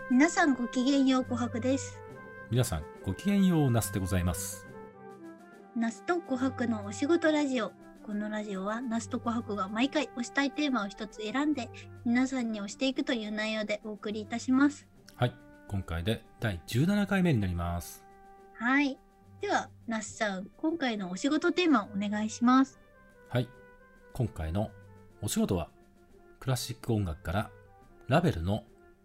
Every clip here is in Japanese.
皆さんごきげんよう、琥珀です。 皆さんごきげんよう、ナスでございます。 ナスと琥珀のお仕事ラジオ。このラジオはナスと琥珀が毎回推したいテーマを一つ選んで皆さんに推していくという内容でお送りいたします。 はい、今回で第17回目になります。 はい。では、ナスさん、今回のお仕事テーマをお願いします。 はい、今回のお仕事はクラシック音楽からラベルの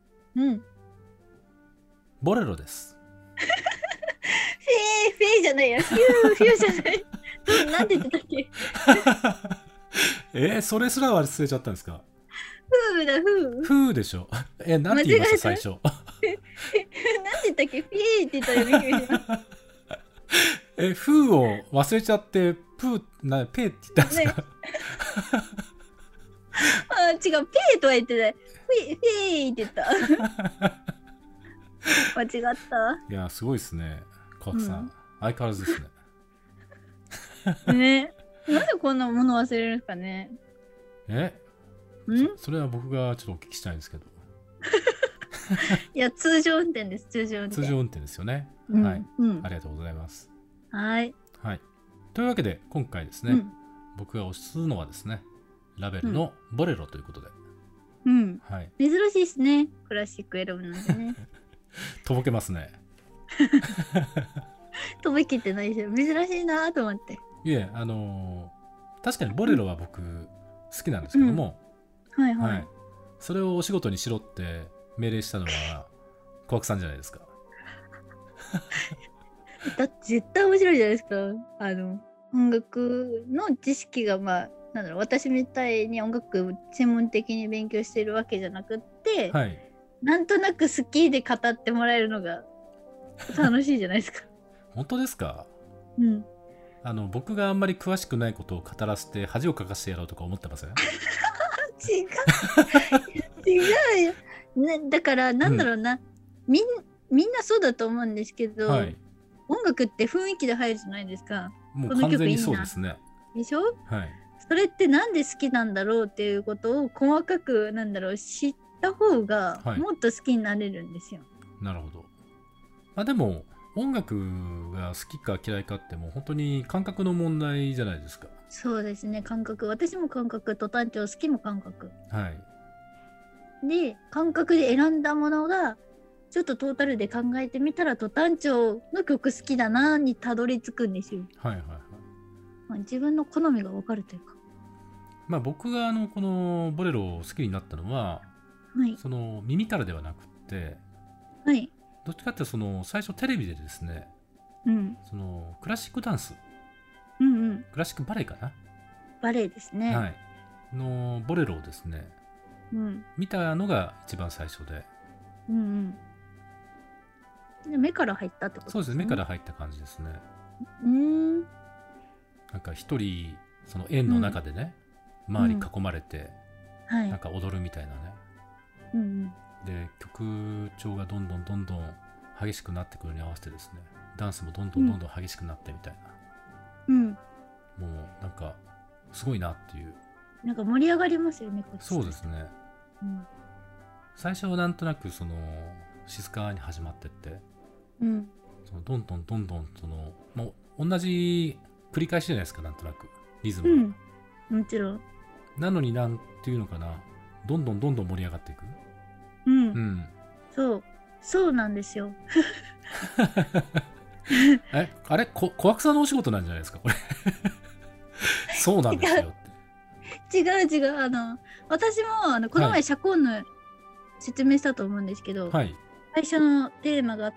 ボレロです。 フェーじゃないや。フューじゃない。なんて言ってたっけそれすら忘れちゃったんですか？ フーだ、フー。 フーでしょ。なんて言いました最初？ なんて言ったっけフィーって言ったよね、びっくりしました。 フーを忘れちゃってペーって言ったんですか？ あ、違う、ペーとは言ってない。フィーって言った。間違った。 いや、すごいですね。コアさん、相変わらずですね。ね。なんでこんなもの忘れるんですかね。 それは僕がちょっとお聞きしたいんですけど。 いや、通常運転です、通常運転。 通常運転ですよね。はい、ありがとうございます。 はい。 はい。というわけで、今回ですね、僕が推すのはですね、ラベルのボレロということで。はい。 珍しいですね、クラシック選ぶなんてね。 とぼけますね。 とぼけてないですよ。珍しいなと思って。 いえ、確かにボレロは僕好きなんですけども、 はいはい。 それをお仕事にしろって命令したのは小涌さんじゃないですか。 だって絶対面白いじゃないですか。音楽の知識が私みたいに音楽専門的に勉強しているわけじゃなくって、なんとなく好きで語ってもらえるのが楽しいじゃないですか。 本当ですか？僕があんまり詳しくないことを語らせて恥をかかせてやろうとか思ってません？ 違うよ、ね、だからなんだろうな、みんなそうだと思うんですけど、音楽って雰囲気で入るじゃないですか。 もう完全にそうですね。 でしょ？それってなんで好きなんだろうっていうことを細かく知った方がもっと好きになれるんですよ。 なるほど。でも音楽が好きか嫌いかってもう本当に感覚の問題じゃないですか。 そうですね、感覚。私も感覚、途端調好きも感覚。で、感覚で選んだものがちょっとトータルで考えてみたら途端調の曲好きだなにたどり着くんですよ。自分の好みが分かるというか。 僕がこのボレロを好きになったのは、その耳からではなくって、どっちかってその最初テレビでですね、そのクラシックダンス、クラシックバレエかな、 バレエですね、 のボレロをですね、見たのが一番最初で、 目から入ったってことですね。 そうですね、目から入った感じですね。なんか一人その円の中でね、周り囲まれて、なんか踊るみたいなね、で曲調がどんどん激しくなってくるに合わせてですね、ダンスもどんどん激しくなってみたいな、もうなんかすごいなっていう、 なんか盛り上がりますよね、こっち。 そうですね、最初はなんとなくその静かに始まってって、そのどんどんそのもう同じ繰り返しじゃないですか、なんとなくリズムが、 もちろん。 なのになんていうのかな、どんどん盛り上がっていく。 そうなんですよ。 あれ小涌さんのお仕事なんじゃないですかこれ。そうなんですよって。違う。私もこの前社交の説明したと思うんですけど、最初のテーマがあって、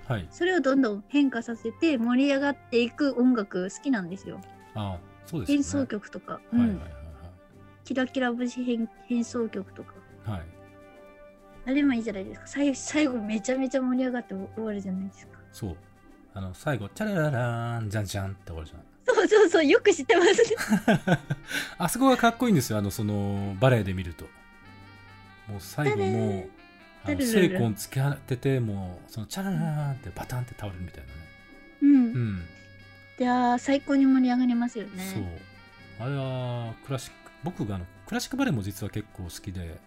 それをどんどん変化させて盛り上がっていく音楽好きなんですよ。 そうですね、 変奏曲とか、キラキラ節変奏曲とか、あれもいいじゃないですか。最後めちゃめちゃ盛り上がって終わるじゃないですか。 そう、最後チャラララーンじゃんじゃんって終わるじゃん。 そう、よく知ってますね。 あそこがかっこいいんですよ、そのバレエで見ると。もう最後もう精魂つけ当てて、もうそのチャラララーンってバタンって倒れるみたいなね。 いや最高に盛り上がりますよね。 そう、あれはクラシック、僕がクラシックバレエも実は結構好きで、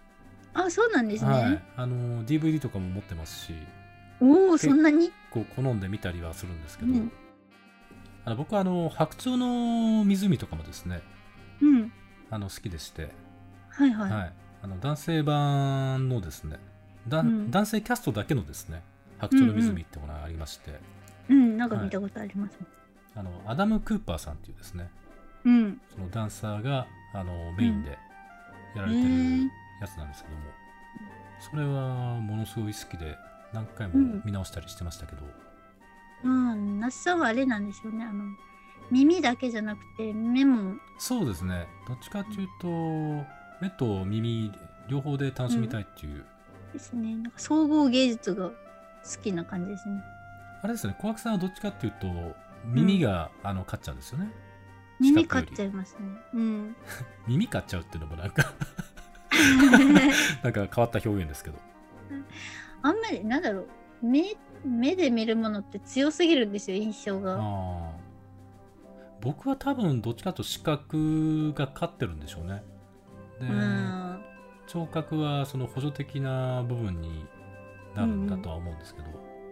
あ、そうなんですね。はい、 DVD とかも持ってますし。 おお、そんなに結構好んで見たりはするんですけど、僕は白鳥の湖とかもですね、好きでして、 はいはい、はい、 男性版のですね、男性キャストだけのですね、白鳥の湖ってものがありまして、 なんか見たことあります、 はい、アダム・クーパーさんっていうですね、そのダンサーがメインでやられてるやつなんですけども、それはものすごい好きで何回も見直したりしてましたけど、 那須さんはあれなんでしょうね、耳だけじゃなくて目も。 そうですね、どっちかっていうと目と耳両方で楽しみたいっていう、 ですね。なんか総合芸術が好きな感じですね。 あれですね、小涌さんはどっちかっていうと耳が、勝っちゃうんですよね。 耳買っちゃいますね。 耳買っちゃうっていうのもなんかなんか変わった表現ですけど、 あんまりなんだろう、目で見るものって強すぎるんですよ、印象が。 僕は多分どっちかというと視覚が勝ってるんでしょうね。で、聴覚はその補助的な部分になるんだとは思うんですけど、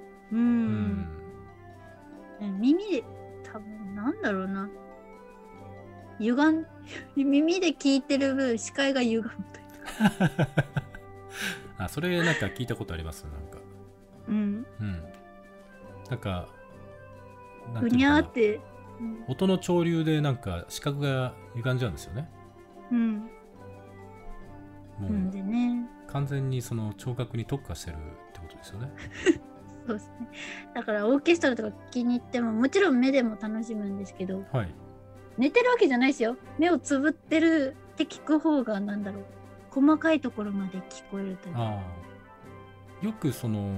耳で多分なんだろうな、耳で聞いてる分視界が歪むというあ、それなんか聞いたことあります。なんかなんかふにゃーって、 音の潮流でなんか視覚が歪んじゃうんですよね。もうでね、 完全にその聴覚に特化してるってことですよね。 そうですね。だからオーケストラとか聞きに行ってももちろん目でも楽しむんですけど、寝てるわけじゃないですよ。目をつぶってるって聞く方がなんだろう、細かいところまで聞こえるというか。 よくその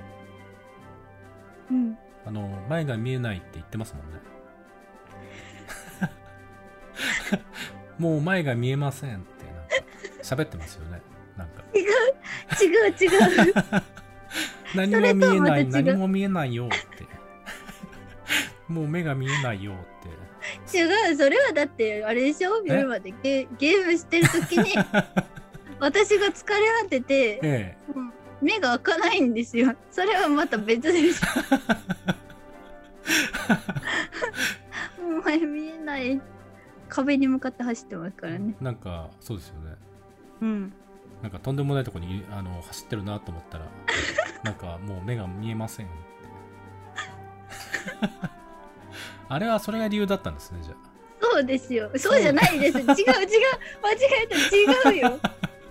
前が見えないって言ってますもんね。もう前が見えませんってなんか喋ってますよね。なんか違う何も見えない、何も見えないよってもう目が見えないよって。 違う、それはだってあれでしょ、夜までゲームしてる時に私が疲れ果てて、目が開かないんですよ。それはまた別でしょ。お前見えない、壁に向かって走ってますからね。 なんかそうですよね。なんかとんでもないところに走ってるなと思ったらなんかもう目が見えませんってあれはそれが理由だったんですね、じゃあ。 そうですよ。そうじゃないです。違う間違えた、違うよ。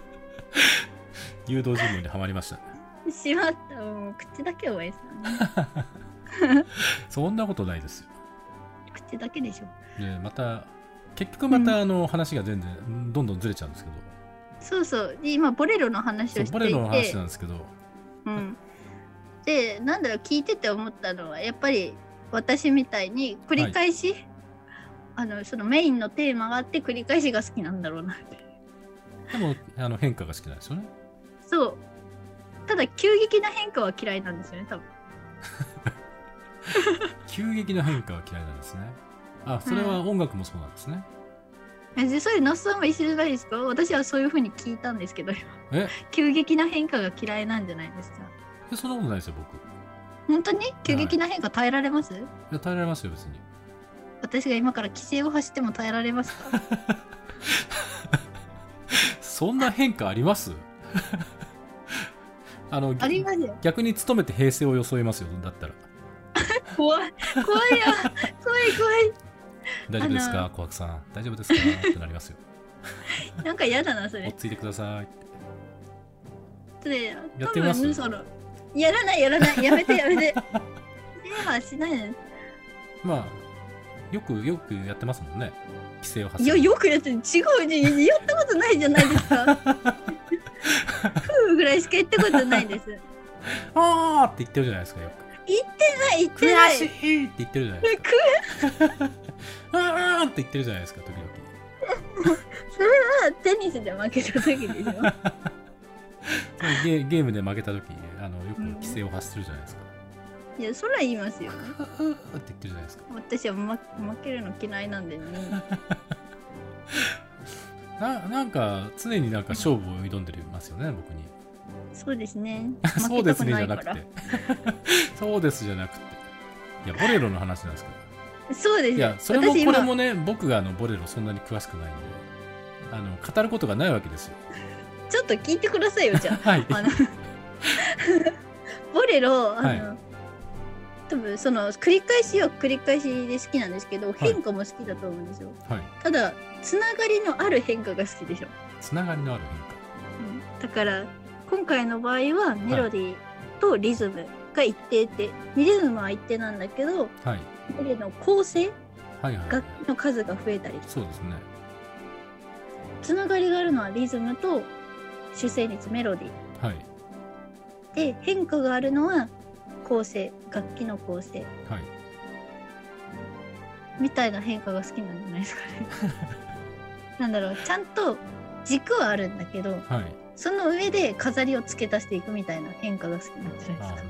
誘導尋問にはまりましたね。 しまった、もう口だけお前さんそんなことないですよ。 口だけでしょ。 でまた結局また話が全然どんどんずれちゃうんですけど、 そうそう今ボレロの話をしていて、 ボレロの話なんですけど、 でなんだろう、聞いてて思ったのはやっぱり私みたいに繰り返し、そのメインのテーマがあって繰り返しが好きなんだろうなって。 でも変化が好きなんですよね。 そう、ただ急激な変化は嫌いなんですよね、多分。 急激な変化は嫌いなんですね。あ、それは音楽もそうなんですね。 それ那須さんは一緒じゃないですか？私はそういうふうに聞いたんですけど、急激な変化が嫌いなんじゃないですか？ そんなことないですよ、僕。 本当に急激な変化耐えられます？いや、耐えられますよ、別に。 私が今から規制を走っても耐えられますか？ そんな変化あります？ ありますよ。 逆に努めて平成を装いますよ、だったら。 怖いや、怖い。 大丈夫ですか、小涌さん。大丈夫ですかってなりますよ。 なんか嫌だな、それ。 落ち着いてくださいって。 やってみます？やらない、やめて。しないね。 まあ、よくやってますもんね。規制を発する。いや、よくやってる。違うね。やったことないじゃないですか。ふうぐらいしか言ったことないです。 あーって言ってるじゃないですか、よく。 言ってない。 悔しいって言ってるじゃないですか。あーって言ってるじゃないですか、時々。 それはテニスで負けた時でしょ。 ゲームで負けた時よく規制を発するじゃないですか。 いや、それは言いますよね。 って言ってるじゃないですか。 私は負けるの嫌いなんでね。 なんか常になんか勝負を挑んでますよね、僕に。 そうですね。 そうですねじゃなくてそうですじゃなくて、いやボレロの話なんですけど。 そうです。 いやそれもこれもね、僕がボレロそんなに詳しくないんで語ることがないわけですよ。 ちょっと聞いてくださいよ、じゃあ。 はい、 ボレロ多分その繰り返しは繰り返しで好きなんですけど、変化も好きだと思うんですよ。 はい、 ただつながりのある変化が好きでしょ。 つながりのある変化、だから今回の場合はメロディーとリズムが一定で、リズムは一定なんだけど、 はい、 これの構成、 はいはい、 楽器の数が増えたり、 そうですね。 つながりがあるのはリズムと主旋律、メロディー、 はい、 で変化があるのは構成、楽器の構成、 はい、 みたいな変化が好きなんじゃないですかねなんだろう、ちゃんと軸はあるんだけど、 はい、 その上で飾りを付け足していくみたいな変化が好きなんじゃないですか。 なる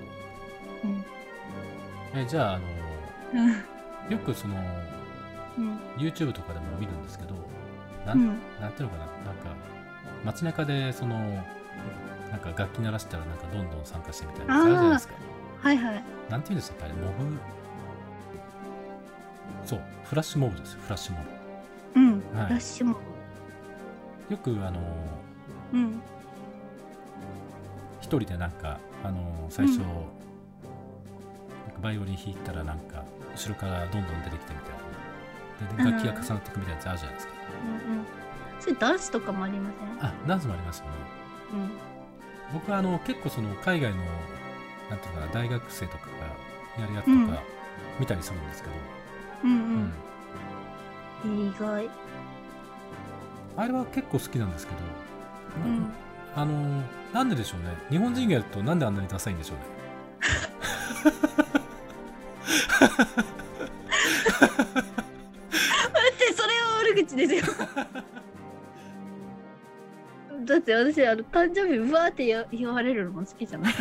ほど。じゃあよくその、YouTube とかでも見るんですけど、なんていうのかな、なんか街中でそのなんか楽器鳴らしたらなんかどんどん参加してみたいなやつあるじゃないですか。 はいはい。 なんていうんですか、あれ、モブ、そう、フラッシュモブですよ、フラッシュモブ。 フラッシュモブ。よく一人でなんか最初、なんかバイオリン弾いたらなんか後ろからどんどん出てきてみたいな、で楽器が重なっていくみたいなやつあるじゃないですか。 それダンスとかもありません？ ダンスもありますよね。僕は結構その海外のなんていうかな、大学生とかがやるやつとか見たりするんですけど、 意外。 あれは結構好きなんですけど、なんででしょうね。日本人がやるとなんであんなにダサいんでしょうね。 待って、それは悪口ですよだって私誕生日うわーって言われるのも好きじゃない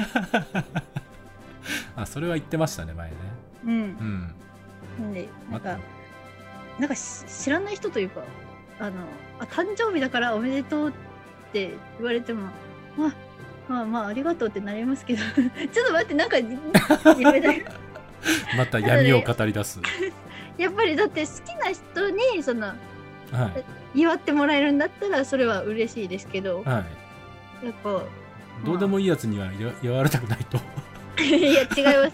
それは言ってましたね、前ね。 なんでなんか知らない人というか誕生日だからおめでとうって言われてもまあありがとうってなりますけどちょっと待って、なんかやめたいまた闇を語り出すやっぱりだって好きな人に祝ってもらえるんだったらそれは嬉しいですけど、やっぱどうでもいいやつには祝われたくないといや違います、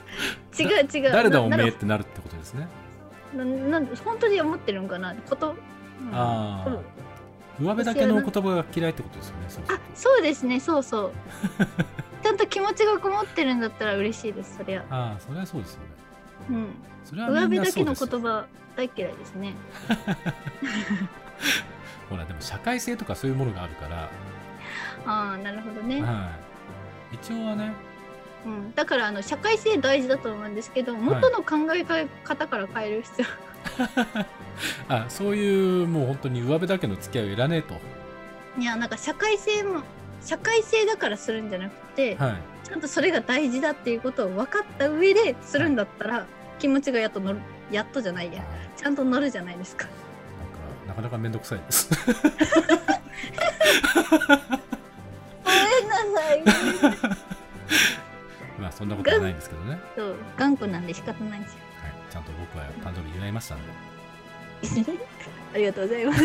違う誰だおめえってなるってことですね。 なん本当に思ってるんかな上辺だけの言葉が嫌いってことですよね。 そうですね、そうそうちゃんと気持ちがこもってるんだったら嬉しいです。そりゃそれはそうですよね。それは上辺だけの言葉大嫌いですねほらでも社会性とかそういうものがあるから。 なるほどね。 一応はね、 だから社会性大事だと思うんですけど、元の考え方から変える必要そういうもう本当に上辺だけの付き合いをいらねえと。 いや、なんか社会性だからするんじゃなくて、ちゃんとそれが大事だっていうことを分かった上でするんだったら、気持ちがやっとじゃないや、ちゃんと乗るじゃないですか。 なかなかめんどくさいですごめんなさいまあそんなことはないんですけどね。 そう頑固なんで仕方ないんですよ。 ちゃんと僕は誕生日祝いましたんでありがとうございます。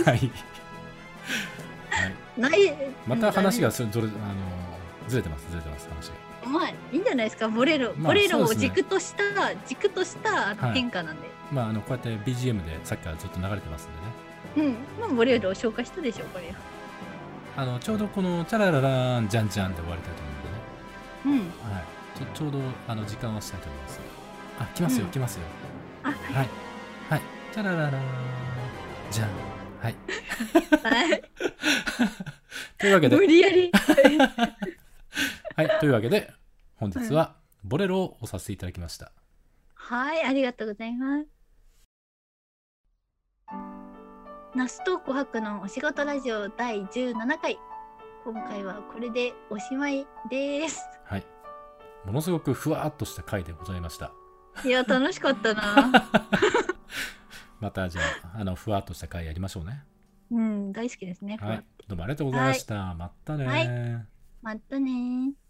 また話がずれてます話が。 まあいいんじゃないですか。ボレロを軸とした変化なんで。 こうやって BGM でさっきからずっと流れてますんでね。 ボレロを紹介したでしょこれ。 ちょうどこのチャラララーンジャンジャンで終わりたいと思うんでね。ちょうど時間をしたいと思います。来ますよ、来ますよ。チャラララーンジャン。というわけで無理やりというわけで本日はボレロを押させていただきました。 ありがとうございます。ナスと琥珀のお仕事ラジオ第17回、今回はこれでおしまいです。 ものすごくふわっとした回でございました。 いや楽しかったなまたじゃあふわっとした回やりましょうね。 うん、大好きですね。 はい、どうもありがとうございました。またね。 はい、またね。